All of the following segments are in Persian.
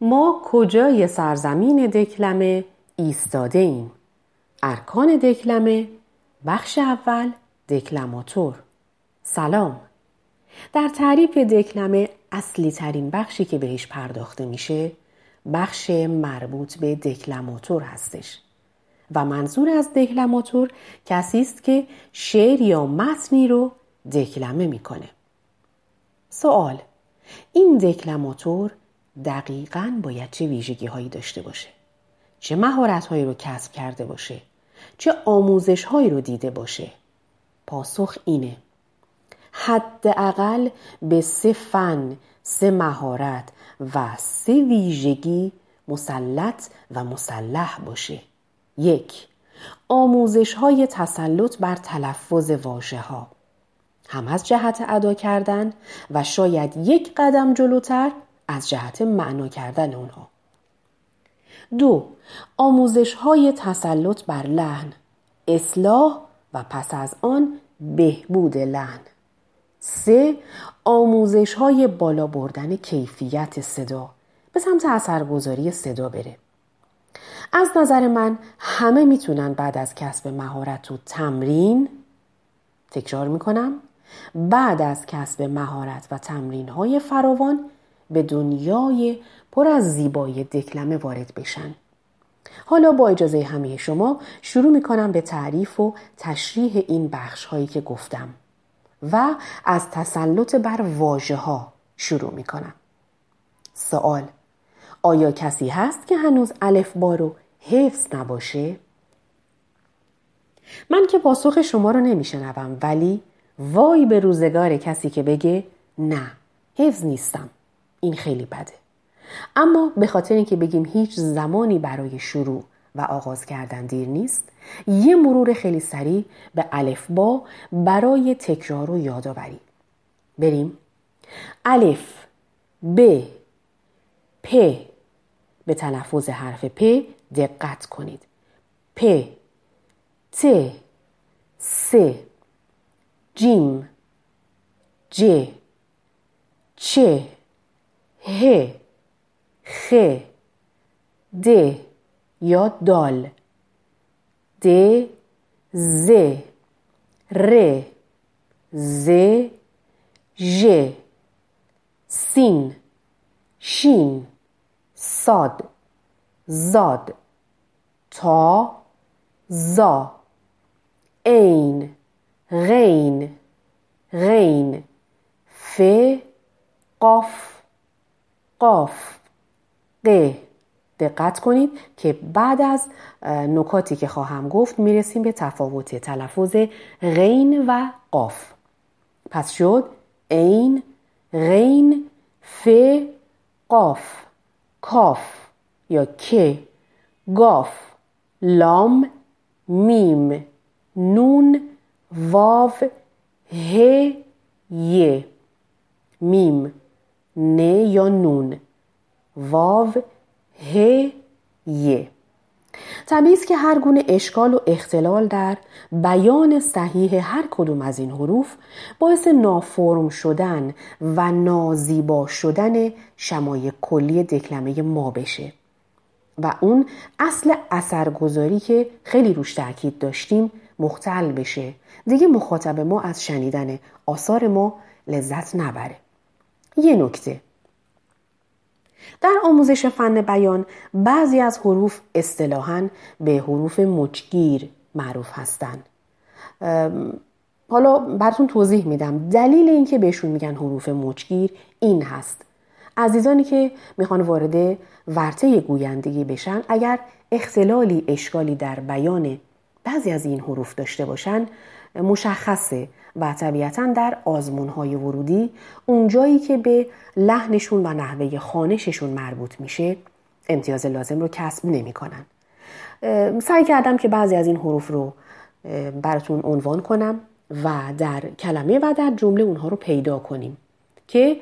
ما کجای سرزمین دکلمه ایستاده ایم؟ ارکان دکلمه، بخش اول، دکلماتور. سلام. در تعریف دکلمه اصلی ترین بخشی که بهش پرداخته میشه بخش مربوط به دکلماتور هستش و منظور از دکلماتور کسی است که شعر یا متنی رو دکلمه میکنه. سوال: این دکلماتور دقیقاً باید چه ویژگی هایی داشته باشه؟ چه مهارت هایی رو کسب کرده باشه؟ چه آموزش هایی رو دیده باشه؟ پاسخ اینه: حداقل به 3 فن، 3 مهارت و 3 ویژگی مسلط و مسلح باشه. 1. آموزش های تسلط بر تلفظ واژه ها، هم از جهت ادا کردن و شاید 1 قدم جلوتر از جهت معنا کردن اونها. 2. آموزش های تسلط بر لحن، اصلاح و پس از آن بهبود لحن. 3. آموزش های بالا بردن کیفیت صدا، به سمت اثرگذاری صدا بره. از نظر من همه میتونن بعد از کسب مهارت و تمرین، تکرار میکنم، بعد از کسب مهارت و تمرین های فراوان به دنیای پر از زیبایی دکلمه وارد بشن. حالا با اجازه همه شما شروع میکنم به تعریف و تشریح این بخش هایی که گفتم و از تسلط بر واژه ها شروع میکنم. سوال: آیا کسی هست که هنوز الفبا رو حفظ نباشه؟ من که پاسخ شما رو نمیشنوم، ولی وای به روزگار کسی که بگه نه حفظ نیستم. این خیلی بده. اما به خاطر اینکه بگیم هیچ زمانی برای شروع و آغاز کردن دیر نیست، یه مرور خیلی سریع به الفبا برای تکرار و یادآوری. بریم. الف، ب، پ. به تلفظ حرف پ دقت کنید. پ، ت، س، جیم، ج، چ، ه، خ، د یا دال، د، ز، ر، ز، ژ، سین، شین، صاد، زاد، تا، زا، عین، غین، غین، ف، قاف، قاف، ق. دقت کنید که بعد از نکاتی که خواهم گفت میرسیم به تفاوت تلفظ غین و قاف. پس شد عین، غین، ف، قاف، کاف یا ک، گاف، لام، میم، نون، واو، ه، ی. میم، ن یا نون، واو، ه، ی. طبیعی است که هر گونه اشکال و اختلال در بیان صحیح هر کدوم از این حروف باعث نافرم شدن و نازیبا شدن شمای کلی دکلمه ما بشه و اون اصل اثرگذاری که خیلی روش تاکید داشتیم مختل بشه. دیگه مخاطب ما از شنیدن آثار ما لذت نبره. یه نکته: در آموزش فن بیان بعضی از حروف اصطلاحاً به حروف مچگیر معروف هستند. حالا براتون توضیح میدم. دلیل این که بهشون میگن حروف مچگیر این هست: عزیزانی که میخوان وارد ورطه گویندگی بشن، اگر اختلالی، اشکالی در بیان بعضی از این حروف داشته باشن مشخصه و طبیعتاً در آزمون‌های ورودی اونجایی که به لحنشون و نحوه خوانششون مربوط میشه امتیاز لازم رو کسب نمی‌کنن. سعی کردم که بعضی از این حروف رو براتون عنوان کنم و در کلمه و در جمله اونها رو پیدا کنیم که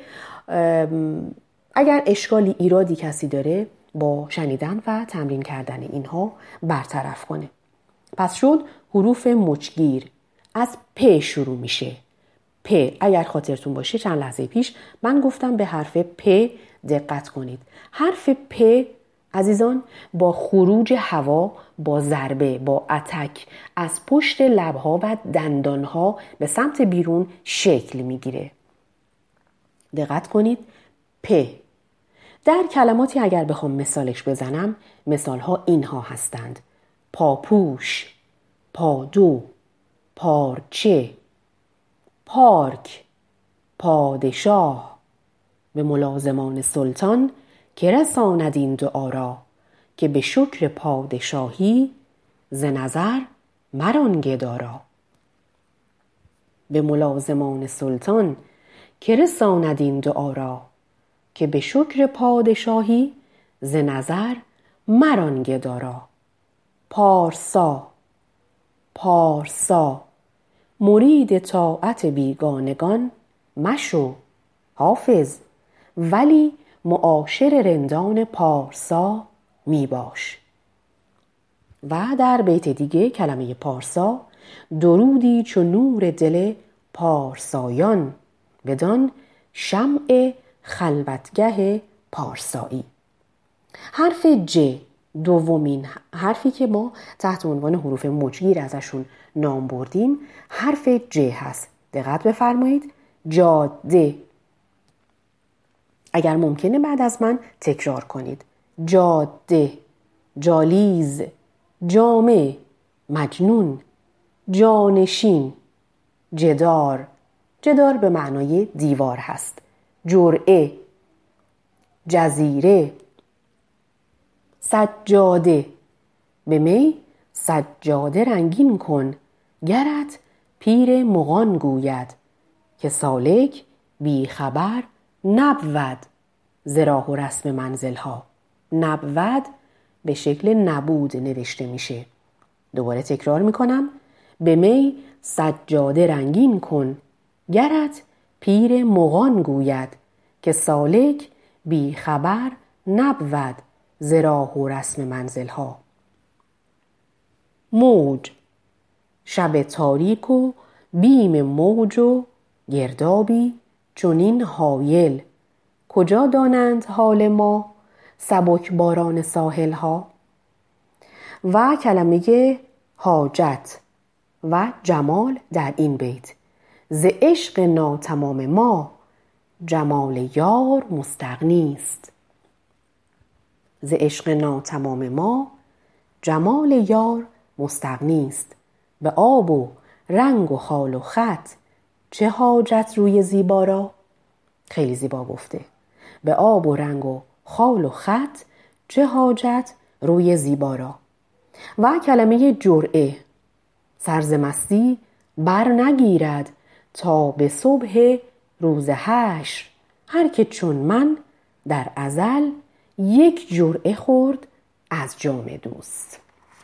اگر اشکالی، ایرادی کسی داره با شنیدن و تمرین کردن اینها برطرف کنه. پس شد حروف مچگیر. از پ شروع میشه. پ. اگر خاطرتون باشه چند لحظه پیش من گفتم به حرف پ دقت کنید. حرف پ عزیزان با خروج هوا، با ضربه، با اتک از پشت لبها و دندانها به سمت بیرون شکل میگیره. دقت کنید. پ. در کلماتی اگر بخوام مثالش بزنم، مثالها اینها هستند: پاپوش، پادو، پارچه، پارک، پادشاه. به ملازمان سلطان که رساند این دعا را، که به شکر پادشاهی ز نظر مران گدا را. به ملازمان سلطان که رساند این دعا را، که به شکر پادشاهی ز نظر مران گدا را. پارسا، پارسا، مرید طاعت بیگانگان مشو حافظ، ولی معاشر رندان پارسا می باش. و در بیت دیگه کلمه پارسا: درودی چو نور دل پارسایان، بدان شمع خلوتگه پارسایی. حرف ج، دومین حرفی که ما تحت عنوان حروف مچگیر ازشون نام بردیم، حرف ج هست. دقت بفرمایید. جاده. اگر ممکنه بعد از من تکرار کنید. جاده، جالیز، جامع، مجنون، جانشین، جدار. جدار به معنای دیوار هست. جرعه، جزیره، سجاده. به می سجاده رنگین کن، گرت پیر مغان گوید، که سالک بی خبر نبود ز راه و رسم منزلها. نبود به شکل نبود نوشته میشه. دوباره تکرار میکنم. به می سجاده رنگین کن، گرت پیر مغان گوید، که سالک بی خبر نبود ز راه و رسم منزلها. موج، شب تاریک و بیم موج و گردابی چنین هایل، کجا دانند حال ما سبک باران ساحل ها. و کلمه حاجت و جمال در این بیت: ز عشق ناتمام ما جمال یار مستغنی است. ز عشق ناتمام ما جمال یار مستغنی است. به آب و رنگ و خال و خط چه حاجت روی زیبا را. خیلی زیبا گفته. به آب و رنگ و خال و خط چه حاجت روی زیبا را. و کلمه جرعه: سرز مستی بر نگیرد تا به صبح روز حشر، هر که چون من در ازل یک جرعه خورد از جام دوست.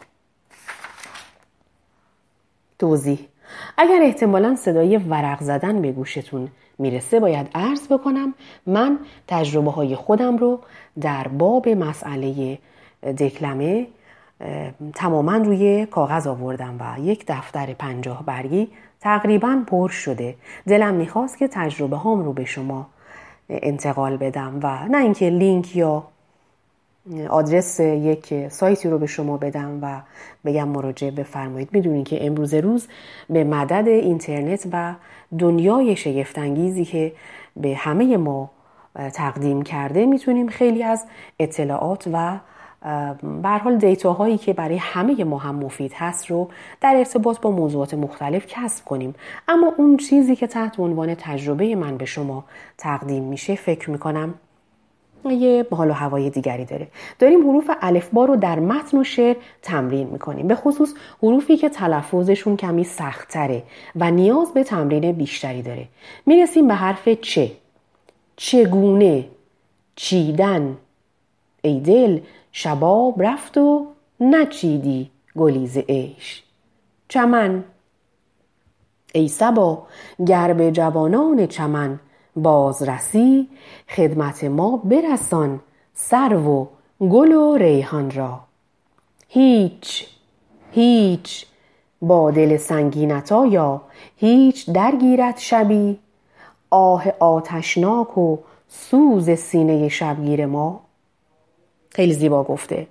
توضیح: اگر احتمالاً صدای ورق زدن به گوشتون میرسه، باید عرض بکنم من تجربه های خودم رو در باب مسئله دکلمه تماما روی کاغذ آوردم و یک دفتر 50 برگی تقریبا پر شده. دلم میخواست که تجربه هام رو به شما انتقال بدم و نه اینکه لینک یا آدرس یک سایتی رو به شما بدم و بگم مراجعه بفرمایید. میدونید که امروز روز به مدد اینترنت و دنیای شگفت‌انگیزی که به همه ما تقدیم کرده میتونیم خیلی از اطلاعات و به هر حال دیتاهایی که برای همه ما هم مفید هست رو در ارتباط با موضوعات مختلف کسب کنیم. اما اون چیزی که تحت عنوان تجربه من به شما تقدیم میشه فکر میکنم یه حال و هوای دیگری داره. داریم حروف الفبا رو در متن و شعر تمرین میکنیم، به خصوص حروفی که تلفظشون کمی سخت‌تره و نیاز به تمرین بیشتری داره. میرسیم به حرف چه. چگونه، چیدن. ای دل شباب رفت و نچیدی گلی ز عیش. چمن. ای صبا گر به جوانان چمن بازرسی، خدمت ما برسان سرو و گل و ریحان را. هیچ، هیچ با دل سنگینت آیا هیچ درگیرد شبی، آه آتشناک و سوز سینه شبگیر ما. خیلی زیبا گفته.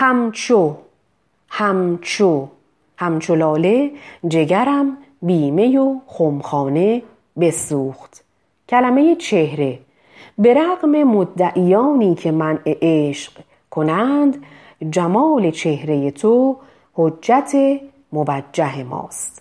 همچو لاله جگرم بیمه و خمخانه بسوخت. کلمه چهره. به رغم مدعیانی که منع عشق کنند، جمال چهره تو حجت موجه ماست.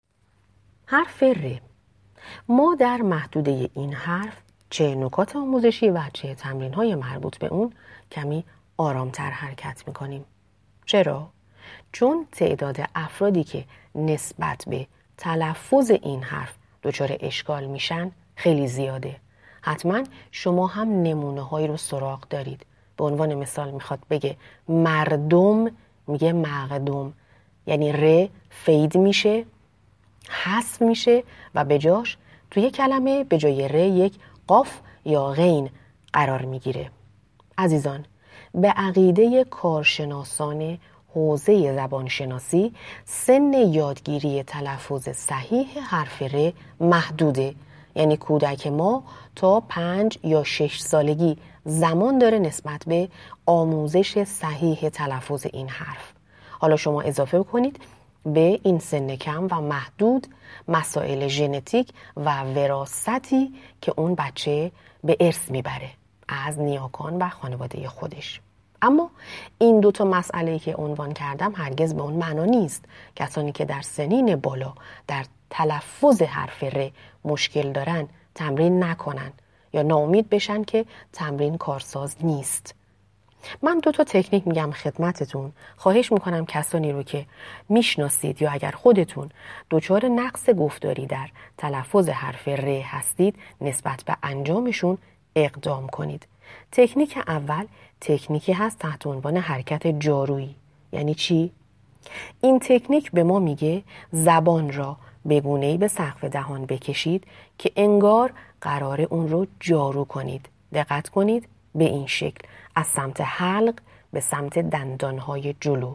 حرف ر. ما در محدوده این حرف چه نکات آموزشی و چه تمرین‌های مربوط به اون کمی آرامتر حرکت می‌کنیم. چرا؟ چون تعداد افرادی که نسبت به تلفظ این حرف دچار اشکال میشن خیلی زیاده. حتما شما هم نمونه‌هایی رو سراغ دارید. به عنوان مثال میخواد بگه مردم، میگه مقدم، یعنی ر فید میشه، حذف میشه و به جاش توی کلمه به جای ر یک قاف یا غین قرار میگیره. عزیزان، به عقیده کارشناسان حوزه زبانشناسی سن یادگیری تلفظ صحیح حرف ر محدوده. یعنی کودک ما تا 5 یا 6 سالگی زمان داره نسبت به آموزش صحیح تلفظ این حرف. حالا شما اضافه کنید به این سن کم و محدود مسائل ژنتیک و وراثتی که اون بچه به ارث میبره از نیاکان و خانواده خودش. اما این دوتا مسئله‌ای که عنوان کردم هرگز به اون معنا نیست کسانی که در سنین بالا در تلفظ حرف ر مشکل دارن تمرین نکنن یا ناامید بشن که تمرین کارساز نیست. من 2 تکنیک میگم خدمتتون. خواهش میکنم کسانی رو که میشناسید یا اگر خودتون دچار نقص گفتاری در تلفظ حرف ر هستید نسبت به انجامشون اقدام کنید. تکنیک اول تکنیکی هست تحت عنوان حرکت جارویی. یعنی چی؟ این تکنیک به ما میگه زبان را به گونه‌ای به سقف دهان بکشید که انگار قراره اون رو جارو کنید. دقت کنید به این شکل از سمت حلق به سمت دندانهای جلو.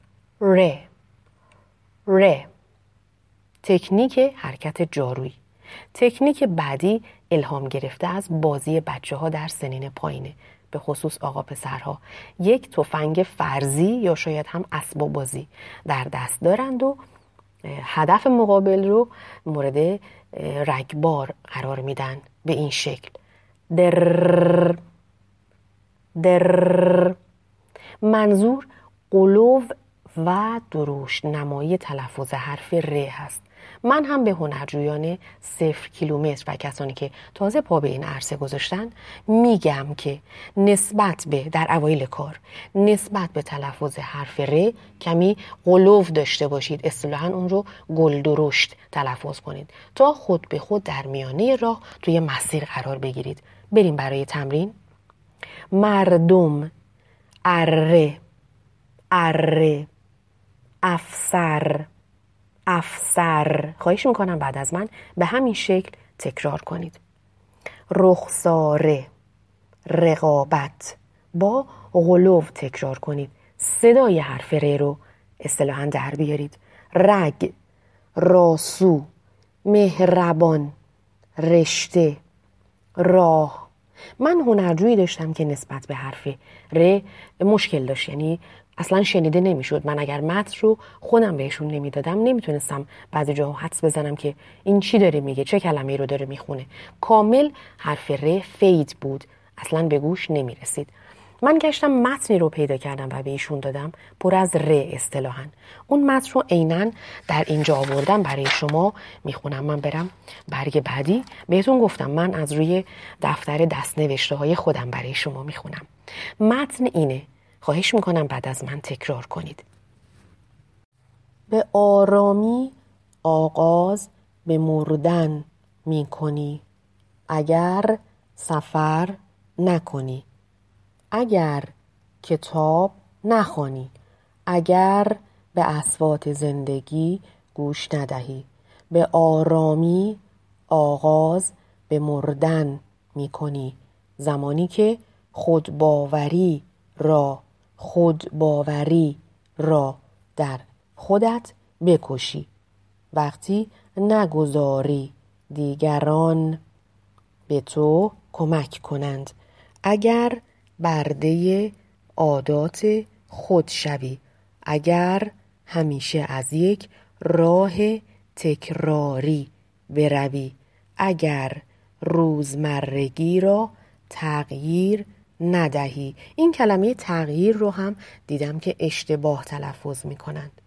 ر. تکنیک حرکت جارویی. تکنیک بعدی الهام گرفته از بازی بچه‌ها در سنین پایینه، به خصوص آقا پسرها. یک تفنگ فرضی یا شاید هم اسباب بازی در دست دارند و هدف مقابل رو مورد رگبار قرار میدن به این شکل. در. منظور قلو و درشت نمایی تلفظ حرف ر هست. من هم به هنرجویان 0 کیلومتر و کسانی که تازه پا به این عرصه گذاشتن میگم که نسبت به در اوایل کار نسبت به تلفظ حرف ر کمی قلو داشته باشید. اصطلاحاً اون رو گل درشت تلفظ کنید تا خود به خود در میانه راه توی مسیر قرار بگیرید. بریم برای تمرین. مردم، اره، افسر. خواهش میکنم بعد از من به همین شکل تکرار کنید. رخساره، رقابت. با غلو تکرار کنید. صدای حرف ر رو اصطلاحاً در بیارید. رگ، راسو، مهربان، رشته، راه. من هنرجویی داشتم که نسبت به حرف ر مشکل داشت، یعنی اصلا شنیده نمیشد. من اگر متن رو خودم بهشون نمیدادم نمیتونستم بعضی جاها حدس بزنم که این چی داره میگه، چه کلمه‌ای رو داره میخونه. کامل حرف ر فید بود، اصلا به گوش نمیرسید. من گشتم متنی رو پیدا کردم و به ایشون دادم پر از ر اصطلاحاً. اون متن رو عیناً در اینجا آوردم برای شما میخونم. من برم برگ بعدی. بهتون گفتم من از روی دفتر دست‌نوشته های خودم برای شما میخونم. متن اینه. خواهش میکنم بعد از من تکرار کنید. به آرامی آغاز به مردن میکنی اگر سفر نکنی، اگر کتاب نخوانی، اگر به اصوات زندگی گوش ندهی. به آرامی آغاز به مردن میکنی زمانی که خودباوری را در خودت بکشی، وقتی نگذاری دیگران به تو کمک کنند. اگر برده عادات خود شوی، اگر همیشه از یک راه تکراری بروی، اگر روزمرگی را تغییر ندهی. این کلمه تغییر رو هم دیدم که اشتباه تلفظ میکنند.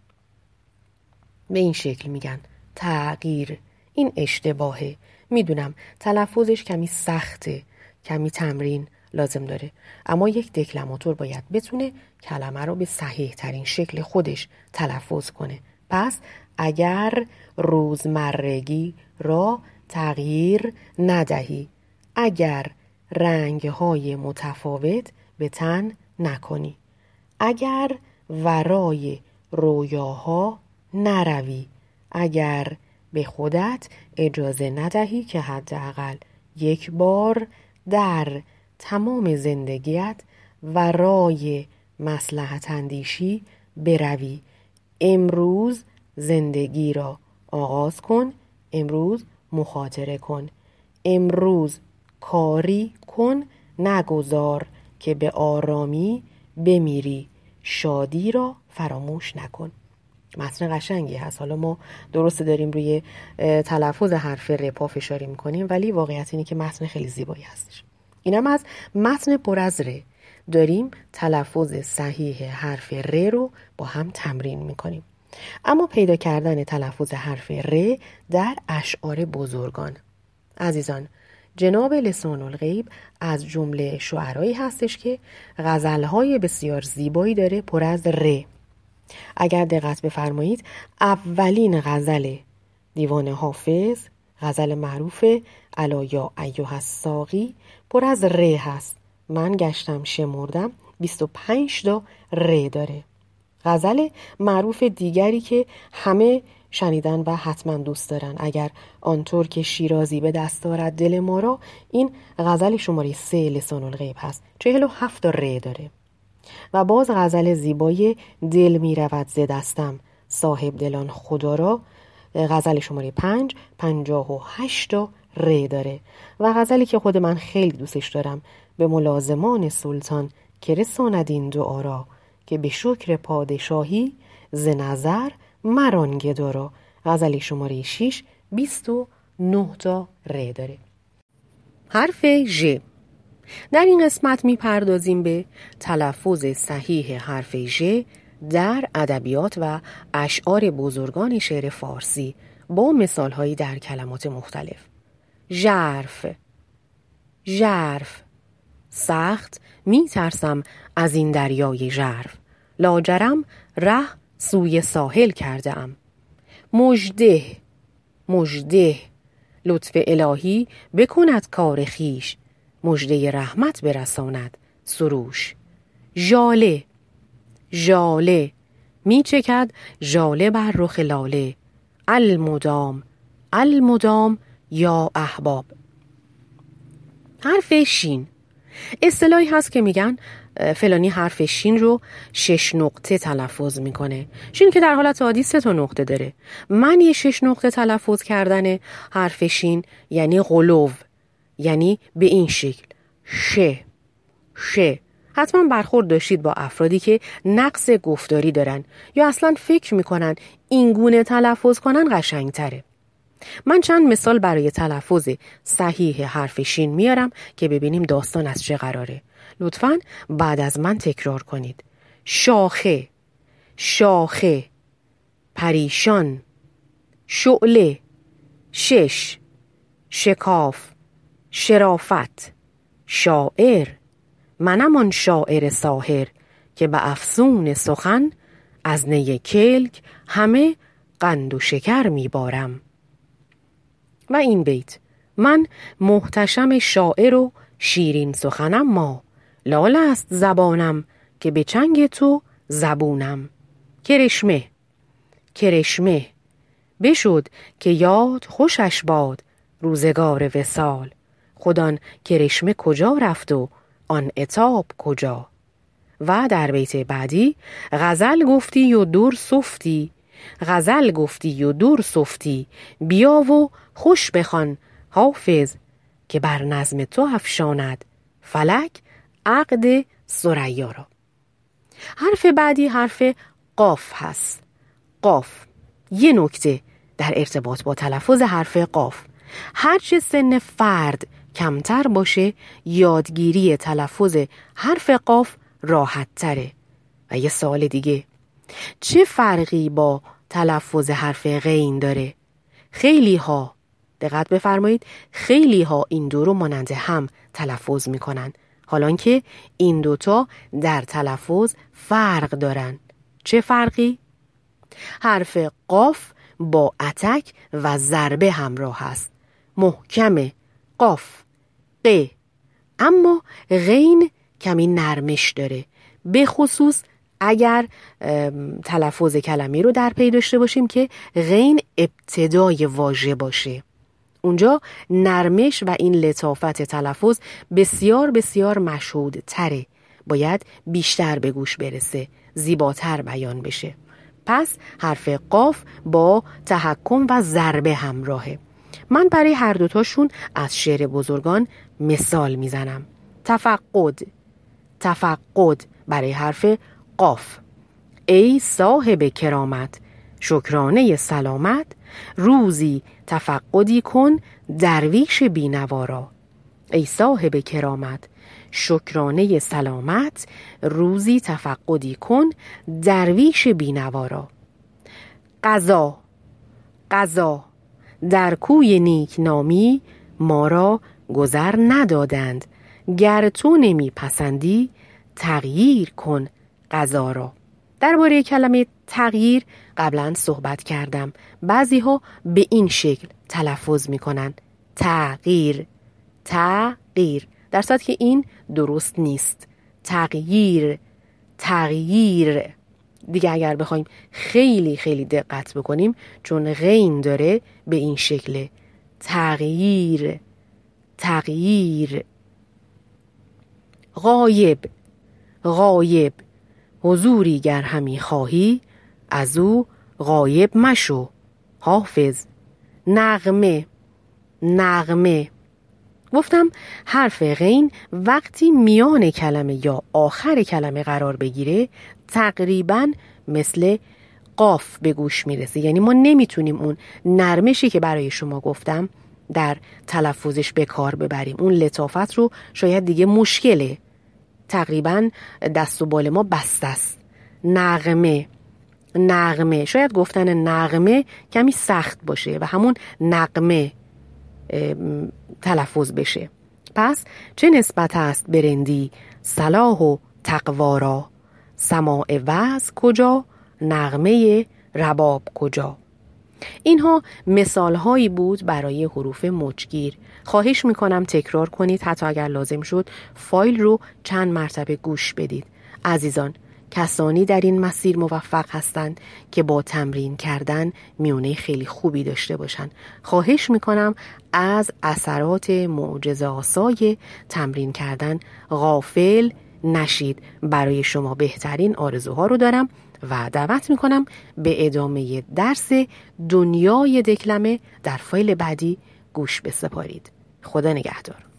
به این شکل میگن تغییر. این اشتباهه. میدونم تلفظش کمی سخته، کمی تمرین لازم داره، اما یک دکلماتور باید بتونه کلمه رو به صحیح ترین شکل خودش تلفظ کنه. پس اگر روزمرگی را تغییر ندهی، اگر رنگ‌های متفاوت به تن نکنی، اگر ورای رویاها نروی، اگر به خودت اجازه ندهی که حداقل یک بار در تمام زندگیت ورای مصلحت اندیشی بروی. امروز زندگی را آغاز کن، امروز مخاطره کن، امروز کاری کن، نگذار که به آرامی بمیری، شادی را فراموش نکن. متن قشنگی هست. حالا ما درست داریم روی تلفظ حرف ر پافشاری میکنیم، ولی واقعیت اینه که متن خیلی زیبایی هستش. اینم از متن پر از ر. داریم تلفظ صحیح حرف ر رو با هم تمرین میکنیم. اما پیدا کردن تلفظ حرف ر در اشعار بزرگان. عزیزان، جناب لسان الغیب از جمله شعرایی هستش که غزلهای بسیار زیبایی داره پر از ر. اگر دقت بفرمایید اولین غزل دیوان حافظ، غزل معروف الا یا ایها الساقی، پر از ر هست. من گشتم شمردم 25 تا ر داره. غزل معروف دیگری که همه شنیدن و حتما دوست دارن، اگر آنطور که شیرازی به دست دارد دل ما را، این غزل شماره 3 لسان الغیب هست. 47 تا ر داره. و باز غزل زیبای دل می رود ز دستم صاحب دلان خدا را، غزل شماره 5 58 تا ر داره. و غزلی که خود من خیلی دوستش دارم، به ملازمان سلطان که رساند این دعا را، که به شکر پادشاهی ز نظر مران گدارا، غزل شماره 6 29 تا ر داره. حرف ژ. در این قسمت میپردازیم به تلفظ صحیح حرف ژ در ادبیات و اشعار بزرگان شعر فارسی با مثالهایی در کلمات مختلف. ژرف. ژرف. سخت میترسم از این دریای ژرف، لاجرم ره سوی ساحل کرده ام. مژده. مژده. لطف الهی بکند کار خیش، مژده رحمت برساند سروش. ژاله. ژاله. می چکد ژاله بر رخ لاله، المدام. المدام یا احباب. حرف شین. اصطلاحی هست که میگن فلانی حرف شین رو 6 نقطه تلفظ میکنه. شین که در حالت عادی 3 تا نقطه داره. معنی 6 نقطه تلفظ کردن حرف شین یعنی غلو، یعنی به این شکل شه. شه. حتما برخورد داشتید با افرادی که نقص گفتاری دارن یا اصلا فکر میکنن این گونه تلفظ کنن قشنگ تره. من چند مثال برای تلفظ صحیح حرف شین میارم که ببینیم داستان از چه قراره. لطفاً بعد از من تکرار کنید. شاخه. شاخه. پریشان. شعله. شش. شکاف. شرافت. شاعر. منم آن شاعر ساحر که به افسون سخن از نی کلک همه قند و شکر میبارم. و این بیت: من محتشم شاعر و شیرین سخنم ما، لال است زبانم که به چنگ تو زبونم. کرشمه. کرشمه. بشد که یاد خوشش باد روزگار وصال، خودان کرشمه کجا رفت و آن عتاب کجا. و در بیت بعدی: غزل گفتی و دور سفتی، غزل گفتی و دور سفتی، بیا و خوش بخوان حافظ که بر نظم تو افشاند فلک عقد ثریا را. حرف بعدی حرف قاف هست. قاف. یه نکته در ارتباط با تلفظ حرف قاف: هرچه سن فرد کمتر باشه یادگیری تلفظ حرف قاف راحت تره. و یه سوال دیگه، چه فرقی با تلفظ حرف غین داره؟ خیلی ها، دقت بفرمایید، خیلی ها این دو رو مانند هم تلفظ میکنن، حالان که این دوتا در تلفظ فرق دارن. چه فرقی؟ حرف قاف با اتک و ضربه همراه است. محکم قاف ق، اما غین کمی نرمش داره، به خصوص اگر تلفظ کلمه رو در پی داشته باشیم که غین ابتدای واژه باشه. اونجا نرمش و این لطافت تلفظ بسیار بسیار مشهود تره، باید بیشتر به گوش برسه، زیباتر بیان بشه. پس حرف قاف با تحکم و ضربه همراهه. من برای هر دوتاشون از شعر بزرگان مثال میزنم. تفقد. تفقد برای حرف قاف: ای صاحب کرامت شکرانه سلامت، روزی تفقدی کن درویش بینوا را. ای صاحب کرامت شکرانه سلامت، روزی تفقدی کن درویش بینوا را. قضا. قضا. در کوی نیک نامی ما را گذر ندادند، گر تو نمی پسندی تغییر کن قضا را. درباره کلمه تغییر قبلا صحبت کردم. بعضی ها به این شکل تلفظ می کنن: تغییر. تغییر، در صورتی که این درست نیست. تغییر. تغییر. دیگه اگر بخوایم خیلی خیلی دقت بکنیم، چون غین داره، به این شکل: تغییر. تغییر. غایب. غایب. حضوری گر همی خواهی از او غایب مشو حافظ. نغمه. نغمه. گفتم حرف غین وقتی میان کلمه یا آخر کلمه قرار بگیره تقریباً مثل قاف به گوش میرسه، یعنی ما نمیتونیم اون نرمشی که برای شما گفتم در تلفظش به کار ببریم. اون لطافت رو شاید دیگه مشکله، تقریباً دست و بال ما بسته است. نغمه. نغمه. شاید گفتن نغمه کمی سخت باشه و همون نغمه تلفظ بشه. پس چه نسبت است برندی صلاح و تقوا را، سماع وعظ کجا نغمه رباب کجا. اینها مثال هایی بود برای حروف مچگیر. خواهش میکنم تکرار کنید، حتی اگر لازم شد فایل رو چند مرتبه گوش بدید. عزیزان، کسانی در این مسیر موفق هستند که با تمرین کردن میونه خیلی خوبی داشته باشند. خواهش میکنم از اثرات معجزه آسای تمرین کردن غافل نشید. برای شما بهترین آرزوها رو دارم و دعوت میکنم به ادامه درس دنیای دکلمه در فایل بعدی گوش بسپارید. خدا نگهدار.